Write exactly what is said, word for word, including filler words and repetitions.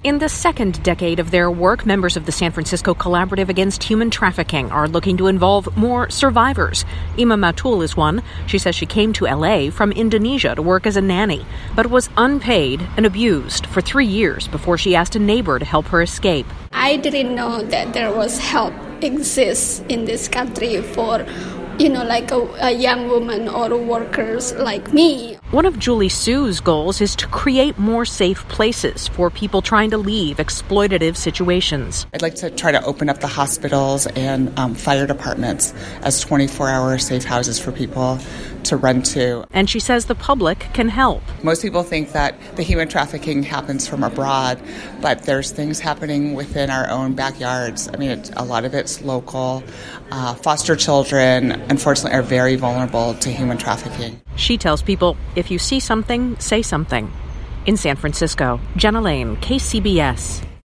In the second decade of their work, members of the San Francisco Collaborative Against Human Trafficking are looking to involve more survivors. Ima Matul is one. She says she came to L A from Indonesia to work as a nanny, but was unpaid and abused for three years before she asked a neighbor to help her escape. I didn't know that there was help exists in this country for, you know, like a, a young woman or workers like me. One of Julie Sue's goals is to create more safe places for people trying to leave exploitative situations. I'd like to try to open up the hospitals and um, fire departments as twenty-four hour safe houses for people to run to. And she says the public can help. Most people think that the human trafficking happens from abroad, but there's things happening within our own backyards. I mean, it, a lot of it's local. Uh, foster children, unfortunately, are very vulnerable to human trafficking. She tells people, if you see something, say something. In San Francisco, Jenna Lane, K C B S.